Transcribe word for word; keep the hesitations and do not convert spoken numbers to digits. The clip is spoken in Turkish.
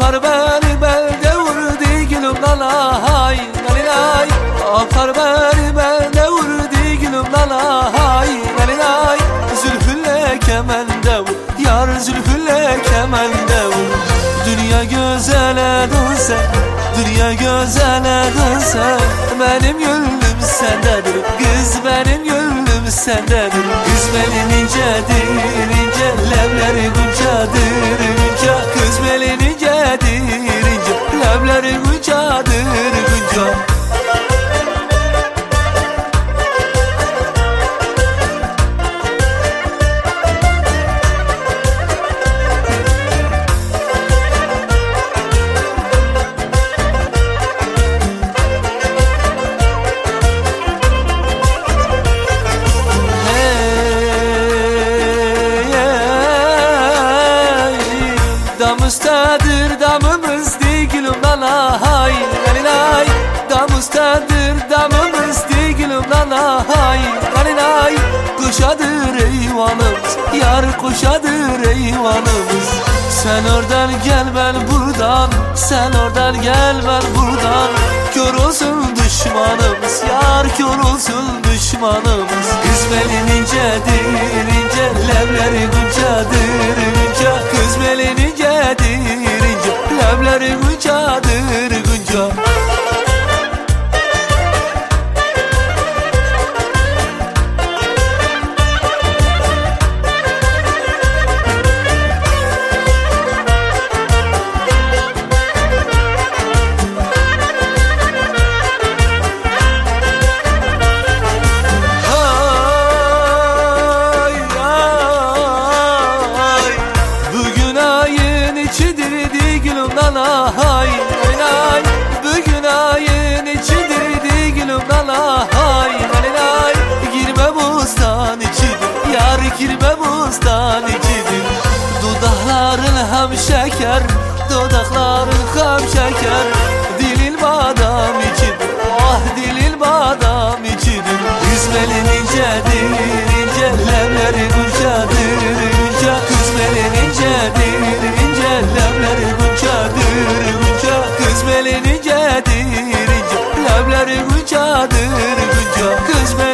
Apar beni belde vurdu gülüm lalay lalay. Apar beni belde vurdu gülüm lalay lalay. Zülfülle kemende vur yar, zülfülle kemende vur. Dünya gözele dönse, dünya gözele dönse, benim gönlüm sendedir kız, benim gönlüm sendedir. Kız belin incedir ince, levleri guncadır gunca. Kız belin incedir ince, levleri guncadır gunca. Damıstadır damımız değil gülüm lalay lalay. Damıstadır damımız değil gülüm lalay lalay. Kuşadır eyvanımız yar, kuşadır eyvanımız. Sen oradan gel ben buradan, sen oradan gel ben buradan. Kör olsun düşmanımız yar, kör olsun düşmanımız. Kız belin incedir ince, levleri guncadır gunca. Kız belin incedir ince, levleri guncadır gunca. Lalay lalay. Bugün ayın içidir gülüm lalay lalay. Girme bustan içidir yar, girme bustan içidir. Dudakların hem şeker, dudakların hem şeker. Dilin badam içidir, ah dilin badam içidir. Kız belin incedir ince, levleri guncadır gunca. Kız belin incedir ince, levleri guncadır gunca. Kız belin incedir ince, levleri guncadır gunca. Kız